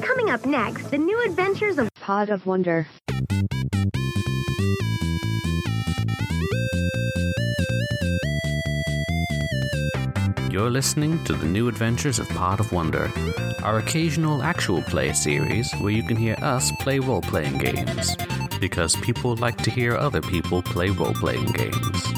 Coming up next, the new adventures of Pod of Wonder. You're listening to the New Adventures of Pod of Wonder, our occasional actual play series where you can hear us play role-playing games, because people like to hear other people play role-playing games.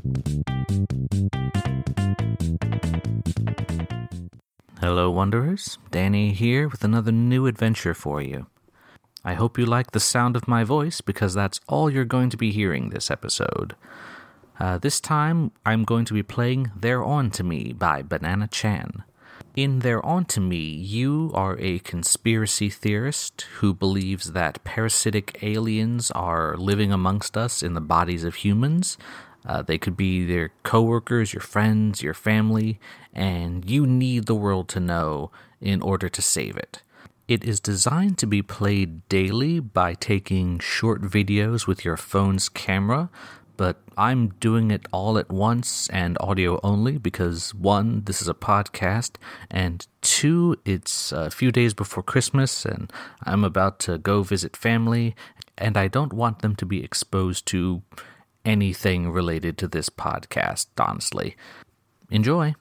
Hello, Wanderers. Danny here with another new adventure for you. I hope you like the sound of my voice, because that's all you're going to be hearing this episode. This time, I'm going to be playing They're On To Me by Banana Chan. In They're On To Me, you are a conspiracy theorist who believes that parasitic aliens are living amongst us in the bodies of humans. They could be their coworkers, your friends, your family, and you need the world to know in order to save it. It is designed to be played daily by taking short videos with your phone's camera, but I'm doing it all at once and audio only because 1, this is a podcast, and 2, it's a few days before Christmas and I'm about to go visit family, and I don't want them to be exposed to anything related to this podcast, honestly. Enjoy!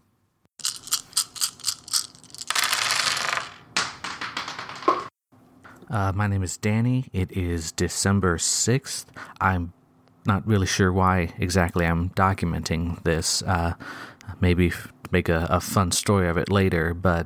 My name is Danny. It is December 6th. I'm not really sure why exactly I'm documenting this. Maybe make a fun story of it later. But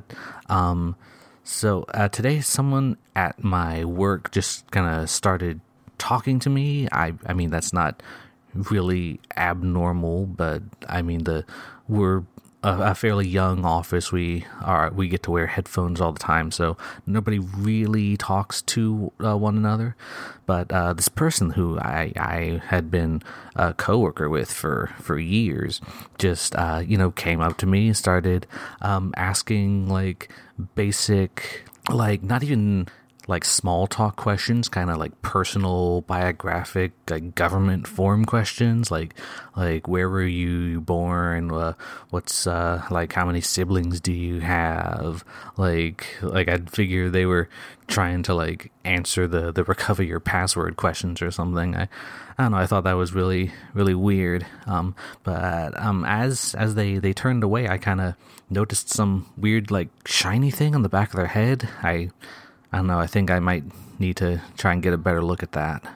so today someone at my work just kind of started talking to me. I mean, that's not really abnormal, but I mean, we're a fairly young office. We get to wear headphones all the time, so nobody really talks to one another. But this person who I had been a coworker with for years just came up to me and started asking like basic, like not even like small talk questions, kind of like personal, biographic, like government form questions, like where were you born, what's like how many siblings do you have, like I'd figure they were trying to like answer the recover your password questions or something. I don't know, I thought that was really, really weird. But as they turned away, I kind of noticed some weird like shiny thing on the back of their head. I don't know, I think I might need to try and get a better look at that.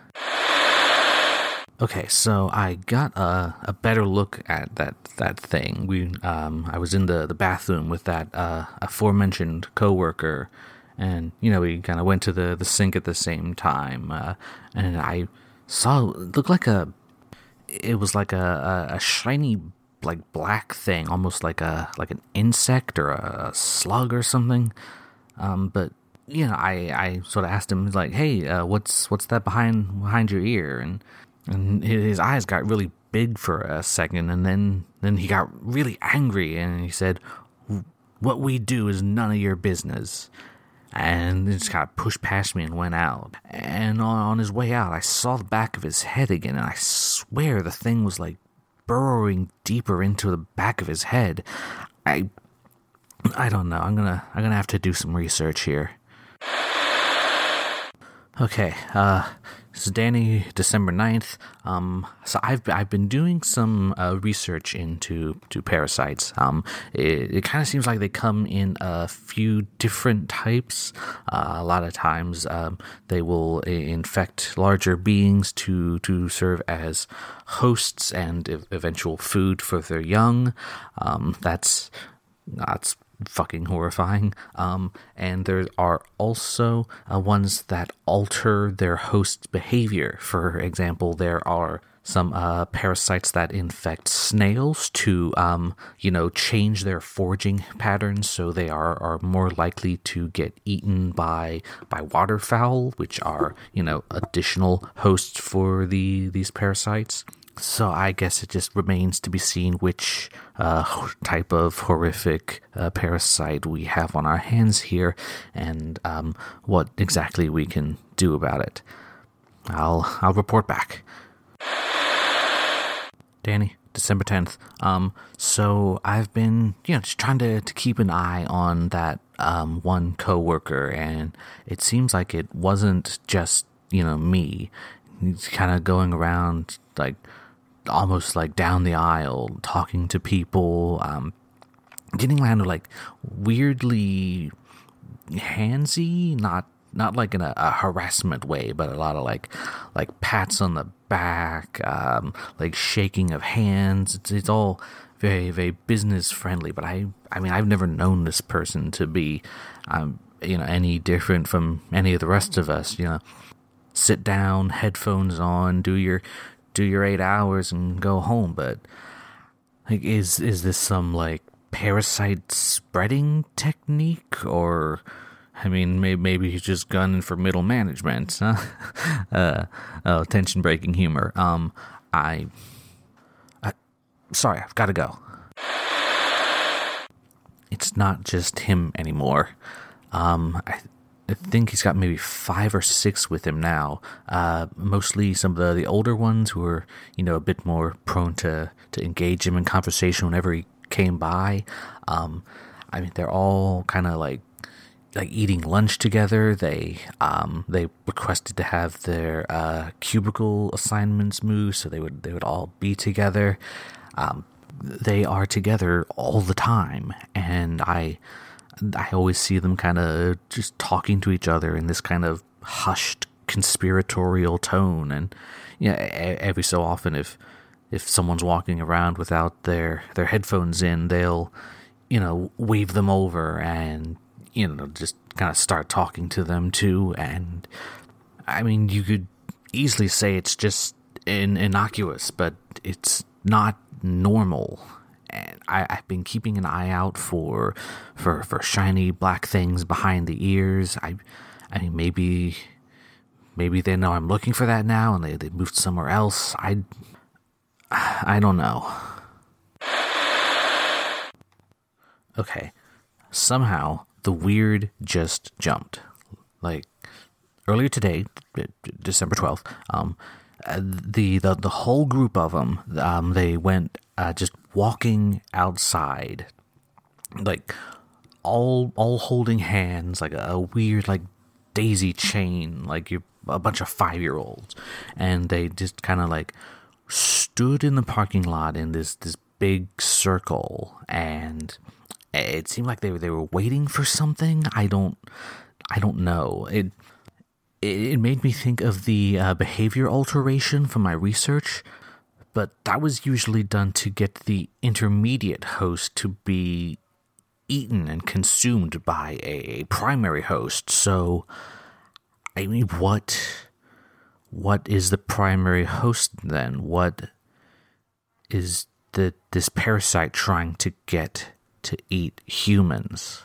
Okay, so I got a better look at that thing. I was in the bathroom with that aforementioned coworker, and we kind of went to the sink at the same time, and I saw it looked like it was like a shiny like black thing, almost like an insect or a slug or something, but I sort of asked him, like, hey, what's that behind your ear? And his eyes got really big for a second, and then he got really angry, and he said, what we do is none of your business. And he just kind of pushed past me and went out. And on his way out, I saw the back of his head again, and I swear the thing was like burrowing deeper into the back of his head. I don't know. I'm gonna have to do some research here. Okay, this is Danny, December 9th. So I've been doing some research into parasites. It kind of seems like they come in a few different types. A lot of times they will infect larger beings to serve as hosts and eventual food for their young. That's fucking horrifying. And there are also ones that alter their host's behavior. For example, there are some parasites that infect snails to change their foraging patterns, so they are more likely to get eaten by waterfowl, which are additional hosts for these parasites. So I guess it just remains to be seen which type of horrific parasite we have on our hands here, and what exactly we can do about it. I'll report back. Danny, December 10th. So I've been just trying to keep an eye on that one coworker, and it seems like it wasn't just, me. He's kind of going around, like, almost like down the aisle, talking to people, getting around to, like, weirdly handsy, not like in a harassment way, but a lot of like pats on the back, like shaking of hands. It's all very, very business friendly. But I mean, I've never known this person to be, any different from any of the rest of us. Sit down, headphones on, do your 8 hours and go home. But like, is this some like parasite spreading technique, or? I mean, maybe he's just gunning for middle management. Huh? Tension-breaking humor. Sorry, I've got to go. It's not just him anymore. I think he's got maybe 5 or 6 with him now. Mostly some of the older ones who are, a bit more prone to engage him in conversation whenever he came by. I mean, they're all kind of like eating lunch together. They requested to have their cubicle assignments moved, so they would all be together. They are together all the time, and I always see them kind of just talking to each other in this kind of hushed conspiratorial tone. And every so often, if someone's walking around without their headphones in, they'll wave them over and just kind of start talking to them too. And I mean, you could easily say it's just innocuous, but it's not normal. And I've been keeping an eye out for shiny black things behind the ears. I mean, maybe they know I'm looking for that now, and they moved somewhere else. I don't know. Okay, somehow the weird just jumped. Like, earlier today, December 12th, the whole group of them, they went just walking outside, like all holding hands, like a weird like daisy chain, like you're a bunch of 5-year-olds, and they just kind of like stood in the parking lot in this big circle, and it seemed like they were waiting for something. I don't know. It made me think of the behavior alteration from my research, but that was usually done to get the intermediate host to be eaten and consumed by a primary host. So, I mean, what is the primary host then? What is this parasite trying to get to eat humans?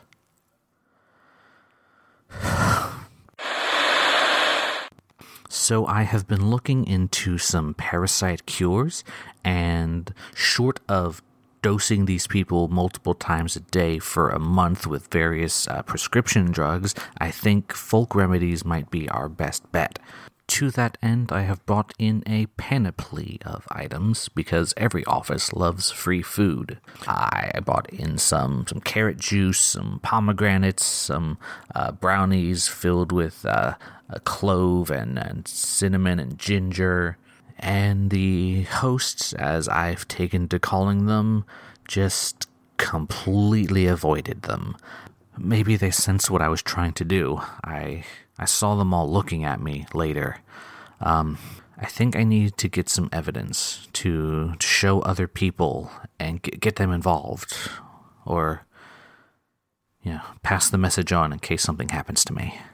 So I have been looking into some parasite cures, and short of dosing these people multiple times a day for a month with various prescription drugs, I think folk remedies might be our best bet. To that end, I have brought in a panoply of items because every office loves free food. I brought in some carrot juice, some pomegranates, some brownies filled with clove and cinnamon and ginger. And the hosts, as I've taken to calling them, just completely avoided them. Maybe they sensed what I was trying to do. I saw them all looking at me later. I think I need to get some evidence to show other people and get them involved. Or, pass the message on in case something happens to me.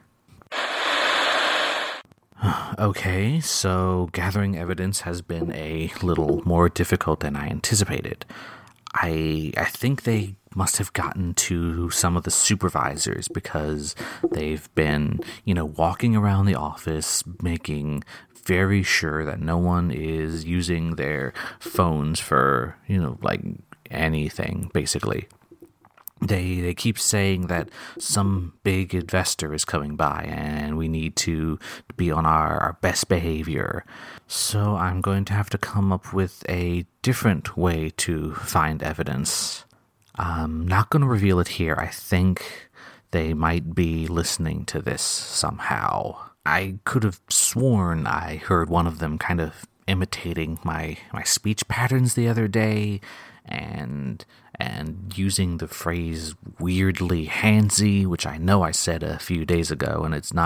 Okay, so gathering evidence has been a little more difficult than I anticipated. I think they must have gotten to some of the supervisors because they've been, walking around the office making very sure that no one is using their phones for, like anything, basically. They keep saying that some big investor is coming by and we need to be on our best behavior. So I'm going to have to come up with a different way to find evidence. I'm not going to reveal it here. I think they might be listening to this somehow. I could have sworn I heard one of them kind of imitating my speech patterns the other day, and using the phrase weirdly handsy, which I know I said a few days ago, and it's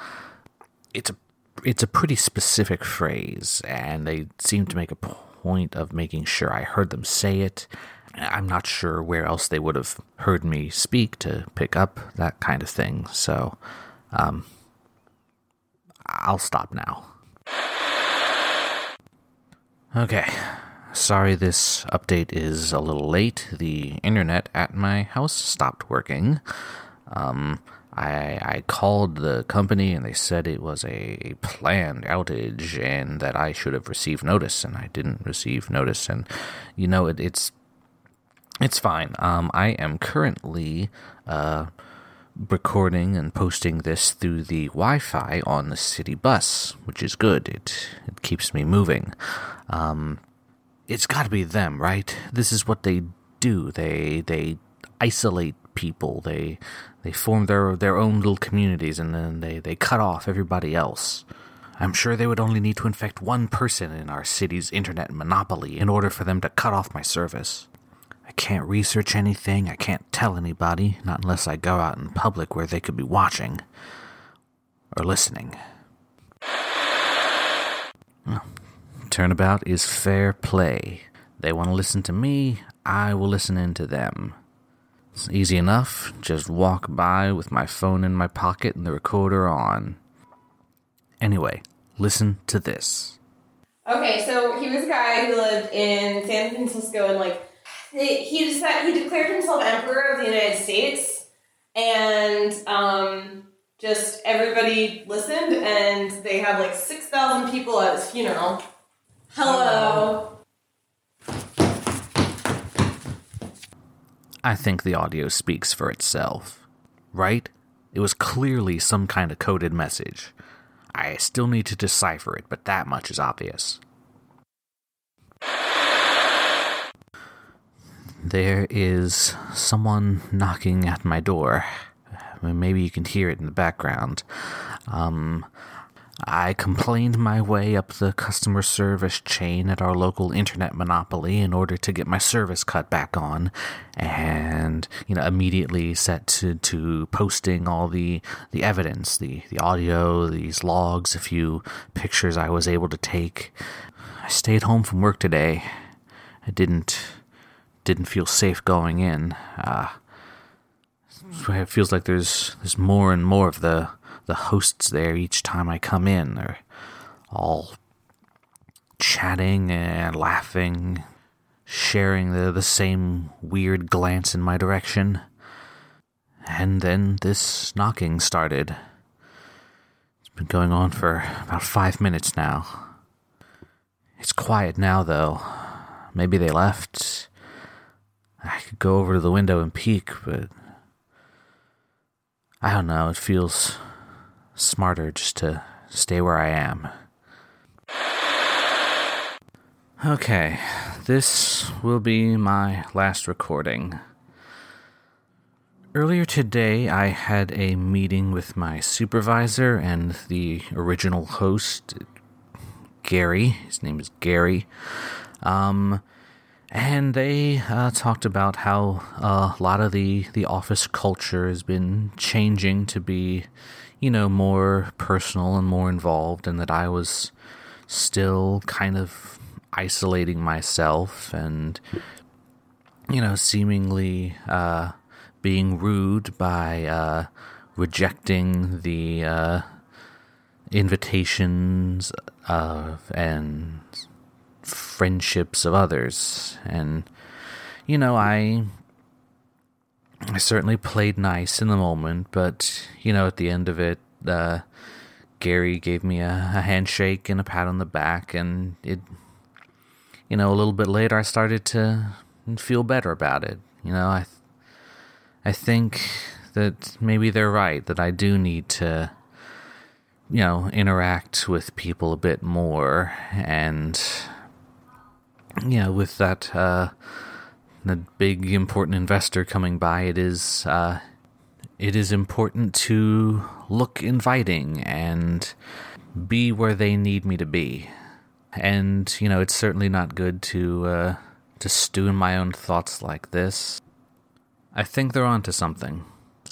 a pretty specific phrase, and they seem to make a point of making sure I heard them say it. I'm not sure where else they would have heard me speak to pick up that kind of thing, so I'll stop now. Okay, sorry this update is a little late. The internet at my house stopped working. I called the company and they said it was a planned outage and that I should have received notice, and I didn't receive notice. And it's fine. I am currently recording and posting this through the Wi-Fi on the city bus, which is good. It keeps me moving. It's got to be them, right? This is what they do. They isolate people. They form their own little communities, and then they cut off everybody else. I'm sure they would only need to infect one person in our city's internet monopoly in order for them to cut off my service. I can't research anything. I can't tell anybody, not unless I go out in public where they could be watching or listening. Well, turnabout is fair play. They want to listen to me, I will listen in to them. It's easy enough. Just walk by with my phone in my pocket and the recorder on. Anyway, listen to this. Okay, so he was a guy who lived in San Francisco, and he declared himself emperor of the United States, and just everybody listened, and they had 6,000 people at his funeral. Hello. I think the audio speaks for itself, right? It was clearly some kind of coded message. I still need to decipher it, but that much is obvious. There is someone knocking at my door. Maybe you can hear it in the background. I complained my way up the customer service chain at our local internet monopoly in order to get my service cut back on, and immediately set to posting all the evidence, the audio, these logs, a few pictures I was able to take. I stayed home from work today. I didn't feel safe going in. It feels like there's more and more of the hosts there each time I come in. They're all chatting and laughing, sharing the same weird glance in my direction. And then this knocking started. It's been going on for about 5 minutes now. It's quiet now, though. Maybe they left. I could go over to the window and peek, but I don't know, it feels smarter just to stay where I am. Okay, this will be my last recording. Earlier today, I had a meeting with my supervisor and the original host, Gary. His name is Gary. And they talked about how a lot of the office culture has been changing to be, more personal and more involved, and that I was still kind of isolating myself and, seemingly being rude by rejecting the invitations and friendships of others. And I certainly played nice in the moment, but at the end of it, Gary gave me a handshake and a pat on the back, and it a little bit later I started to feel better about it. I think that maybe they're right, that I do need to interact with people a bit more, and with that, the big important investor coming by, it is It is important to look inviting and be where they need me to be. And, it's certainly not good to stew in my own thoughts like this. I think they're onto something.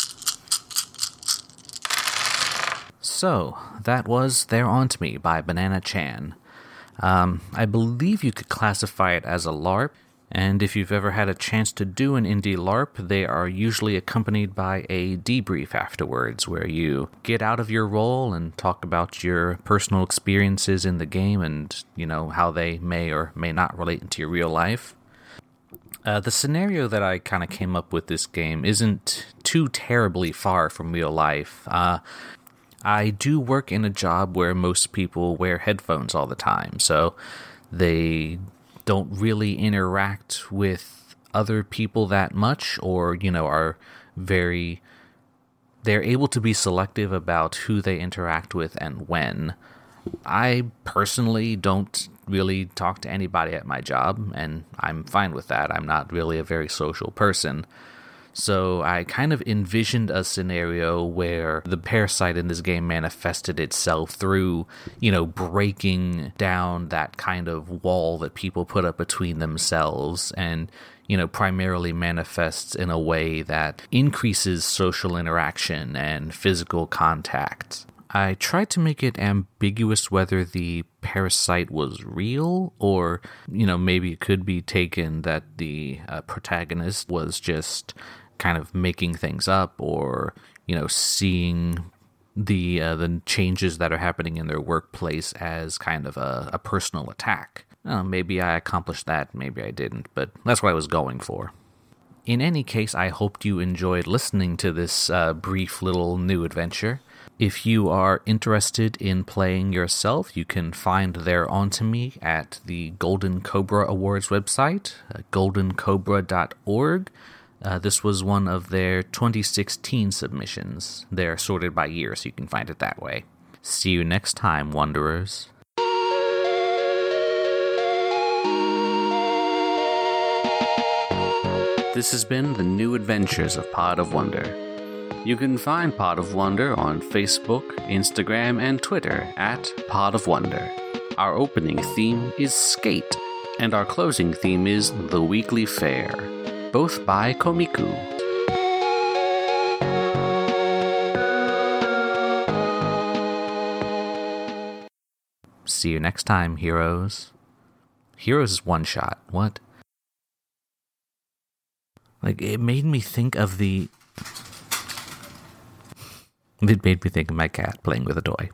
So, that was They're Onto Me by Banana Chan. I believe you could classify it as a LARP, and if you've ever had a chance to do an indie LARP, they are usually accompanied by a debrief afterwards, where you get out of your role and talk about your personal experiences in the game and, how they may or may not relate into your real life. The scenario that I kind of came up with this game isn't too terribly far from real life. I do work in a job where most people wear headphones all the time, so they don't really interact with other people that much, or, they're able to be selective about who they interact with and when. I personally don't really talk to anybody at my job, and I'm fine with that. I'm not really a very social person. So I kind of envisioned a scenario where the parasite in this game manifested itself through, breaking down that kind of wall that people put up between themselves and, primarily manifests in a way that increases social interaction and physical contact. I tried to make it ambiguous whether the parasite was real or, maybe it could be taken that the protagonist was just kind of making things up or, seeing the changes that are happening in their workplace as kind of a personal attack. Maybe I accomplished that, maybe I didn't, but that's what I was going for. In any case, I hoped you enjoyed listening to this brief little new adventure. If you are interested in playing yourself, you can find They're Onto Me at the Golden Cobra Awards website, goldencobra.org. This was one of their 2016 submissions. They're sorted by year, so you can find it that way. See you next time, Wanderers. This has been The New Adventures of Pod of Wonder. You can find Pod of Wonder on Facebook, Instagram, and Twitter at Pod of Wonder. Our opening theme is Skate, and our closing theme is The Weekly Fair, both by Komiku. See you next time, heroes. Heroes is one shot. What? It made me think of It made me think of my cat playing with a toy.